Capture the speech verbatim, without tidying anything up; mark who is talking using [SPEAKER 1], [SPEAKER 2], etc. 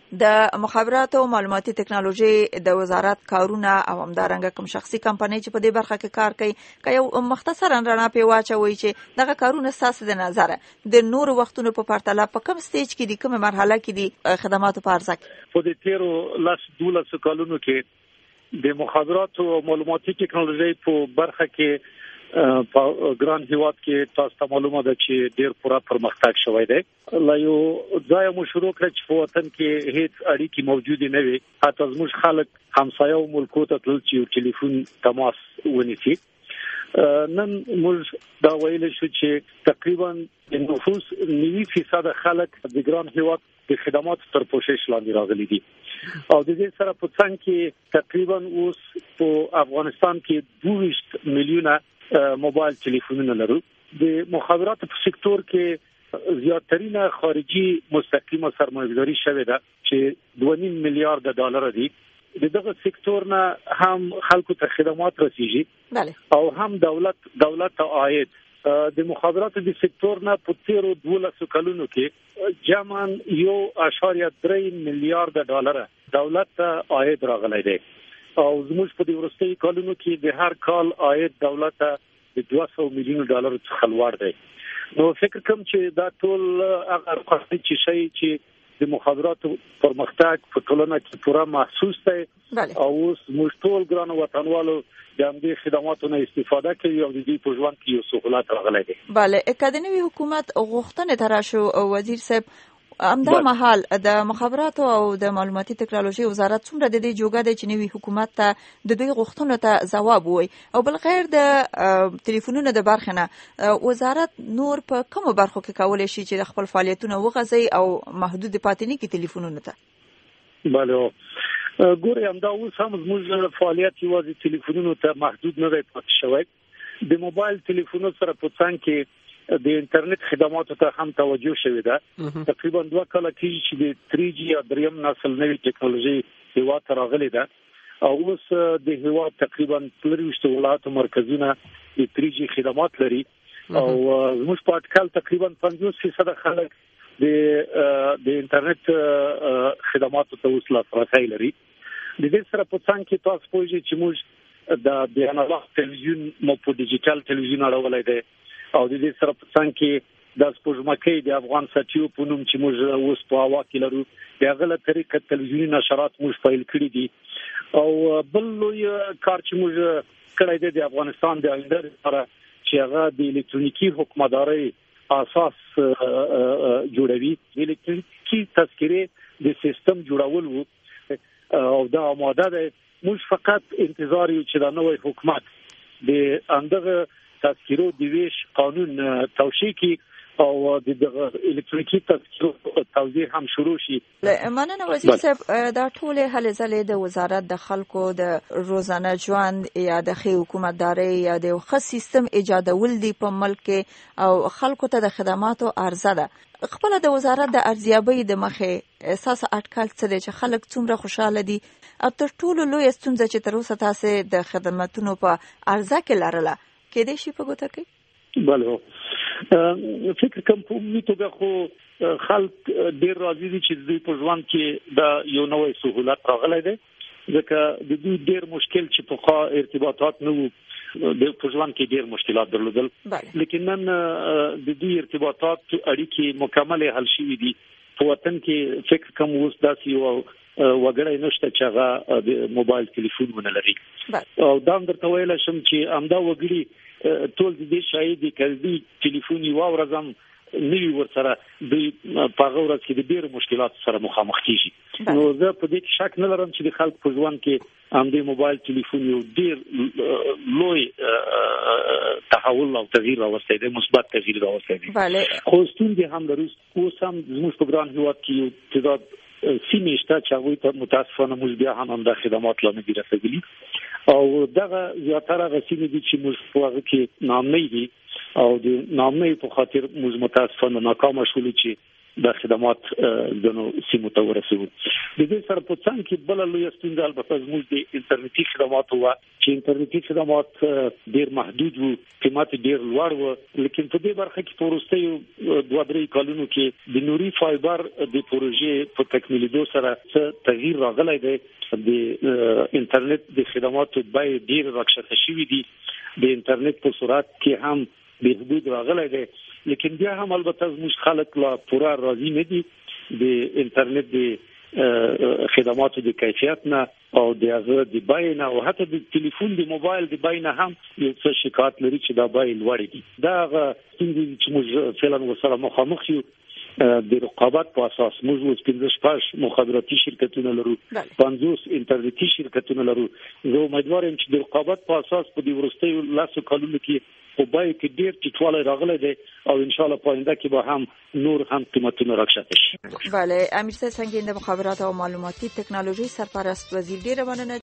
[SPEAKER 1] د مخابراتو او معلوماتي ټکنالوژي د وزارت کارونه او همدارنګه کوم شخصي کمپنۍ چې په دې برخه کې کار کوي که یو مختصرا رڼا پې واچوئ چې دغه کارونه ستاسو د نظره د نورو وختونو په پرتله په کوم سټیج کې دي، کومه مرحله کې دي خدماتو په عرضه کې؟
[SPEAKER 2] په دې تیرو لس دولسو کلونو کې د مخابراتو او معلوماتي ټکنالوژي په برخه کې په ګران هیواد کې تاسو ته معلومه ده چې ډیر پوره پرمختګ شوی دی. لا یو ځای مو شروع کړ چې په وطن کې هیڅ اړیکې موجودې نه وي، حتی زموږ خلک همسایو ملکو ته تلل چې یو ټلیفون تماس ونیسي. نن موږ دا ویل شو چې تقریبا د نفوس نوي فیصد خلک د ګران هیواد د خدماتو تر پوښښ لاندې راغلي دي او د دې سره په څنګ کې تقریبا اوس په افغانستان کې دوه میلیونه موبایل ټلیفونونه لرو. د مخابراتو په سکتور کې زیاترینه خارجي مستقیمه سرمایه‌گذاري شوې ده چې دوه نیم میلیارډ ډالر دي. دغه سکتور نه هم خلکو ته خدمات رسیږي او هم دولت دولت عاید. د مخابراتو د سکتور نه په تیرو دولسو کلونو کې جمعاً یو اشاریه درې میلیارډ ډالر دولت ته عاید راغلی دی او زموږ په دې وروستي کلونو کې د هر کال عاید دولت د دوه سوه میلیون ډالر څخه لوړ دی. نو فکر کوم چې دا ټول هغه ارقام چې شي چې د مخابراتو پرمختګ په ټولنه کې پوره محسوس دی او اوس موږ ټول ګران وطنوالو د همدې خدماتو نه استفاده کوي او د دې په ژوند کې یو سهولت راغلی دی.
[SPEAKER 1] بله، اکادمي حکومت غوښتنه تراشو وزیر صاحب همدا مهال د مخابراتو او د معلوماتي ټکنالوژي وزارت څومره د دې جوګه دی چې نوي حکومت ته د دوی غوښتنو ته ځواب ووایي او بل غیر د ټلیفونونو د برخې نه وزارت نور په کومو برخو کې کولی شي چې د خپل فعالیتونه وغځوي او محدود پاتې نه کړي ټلیفونونو ته؟
[SPEAKER 2] بله، ګورئ همدا اوس هم زموږ فعالیت یوازې ټلیفونونو ته محدود نه دی پاتې شوی. د موبایل ټلیفونو سره په څنګ کې د انټرنیټ خدماتو ته هم توجه شوې ده. تقریبا دوه کاله کېږي چې د تری جی یا دریم نسل نوې ټکنالوژي هیواد ته راغلې ده او اوس د هیواد تقریبا څلورویشت ولایاتو مرکزونه د تری جی خدمات لري او زموږ په اټکل تقریبا پنځوس فیصد خلک د د انټرنیټ خدماتو ته اوس لاسرسی لري. د دې سره په څنګ کې تاسو پوهیږئ چې موږ د انالاګ تلویزیون مو په ډیجیټل تلویزیون اړولای دی او د دې سره په څنګ کې د سپوږمکۍ د افغان ساتیو په نوم چې موږ اوس په هوا کې لرو د هغه له طریقه تلویزیوني نشرات موږ فایل کړی دي او بل لوی کار چې موږ کړی دی د افغانستان د آینده لپاره چې هغه د الکترونیکي حکومتدارۍ اساس جوړوي. د الکترونیکي تذکرې د سیستم جوړول وو او دا آماده ده. موږ فقط انتظار یو چې دا نوې حکومت د اندغه تذکرو د ویش قانون توشیح کی او د الکترونیکي تذکرو توزیع هم شروع شي.
[SPEAKER 1] مننه وزیر صاحب، دا ټول هلې ځلې د وزارت د خلکو د روزانه ژوند یا د ښې حکومتدارۍ یا د یو ښه سیستم ایجادول دي په ملک کې او خلکو ته د خدماتو عرضه ده. خپل د وزارت د ارزیابۍ د مخې اساس اټکل څه دی چې خلک څومره خوشاله دي او تر ټولو لوی ستونزه چې تر اوسه تاسو د خدماتونو په عرضه کې لرله کې دې شي په ګوته کې؟
[SPEAKER 2] بله، فکر کوم په عمومي توګه خو خلک ډیر راضي دي چې دوی په ژوند کې دا یو نوې سهولت راغلی دی ځکه د دوی ډیر مشکل چې په خوا ارتباطات نه وو د په ژوند کې ډیر مشکلات درلودل لیکن نن د دوی ارتباطات اړیکې مکمل حل شوي دي. په وطن کې فکر کوم اوس داسې یو وګړی نشته چې هغه د موبایل ټلیفون ونه لري او دا هم درته ویلی شم چې همدا وګړي ټول د دې شاهد دي که دوی ټلیفون یوه ورځ هم نه وي ورسره دوی په هغه ورځ کې د ډېرو مشکلاتو سره مخامخ کېږي. نو زه په دې کې شک نه لرم چې د خلکو په ژوند کې همدې موبایل ټلیفون یو ډېر لوی تحول او تغییر راوستی دی، مثبت تغییر راوستی دی. خو ستونزې هم لرو. اوس هم زموږ په ګران هېواد کې یو تعداد سیمې شته چې هغوی ته متاسفانه موږ بیا هم همدا خدمات لا نه دي رسېدلي او دغه زیاتره هغه سیمې دي چې موږ په هغه کې نامنۍ دي او د نامنۍ په خاطر موږ متاسفانه ناکامه شولو چې د خدمات ځینو سیمو ته ورسېږو. د دې سره په څنګ کې بل لوی ستونزه البته زموږ د انټرنیټي خدماتو و چې انټرنیټي خدمات ډیر محدود وو، قیمت ډیر لوړ و، لیکن په دې برخه کې پروستي دوه درې کالونو کې د نوري فایبر د پروژې په تکمیلېدو سره تغییر راغلی دی. د انټرنیټ د خدماتو بیې ډیر راکښته شوې دي، د انټرنیټ په سرعت کې هم بهبود راغلی دی، لیکن بیا هم البته زموږ خلک لا پوره راضي نه دي د انټرنیټ د خدماتو د کیفیت نه او د هغه د بیې نه او حتی د ټلیفون د موبایل د بیې نه هم یو څه شکایت لري چې دا بیې لوړې دي. دا هغه څنګه چې موږ فعلا ورسره مخامخ یو د رقابت په اساس. موږ اوس پنځه شپږ مخابراتي شرکتونه لرو، پنځوس انټرنیټي شرکتونه لرو. زه امیدوار یم چې د رقابت په اساس په دې وروستیو لاسو کلونو کې په بیې کې ډېر ټیټوالی راغلی دی او ان شاء الله په آینده کې به هم نور هم قیمتونه راکښته شي.
[SPEAKER 1] بله، امیر صاحب سنگین د مخابرات او معلوماتي تکنولوژي سرپرست وزیر، ډېره مننه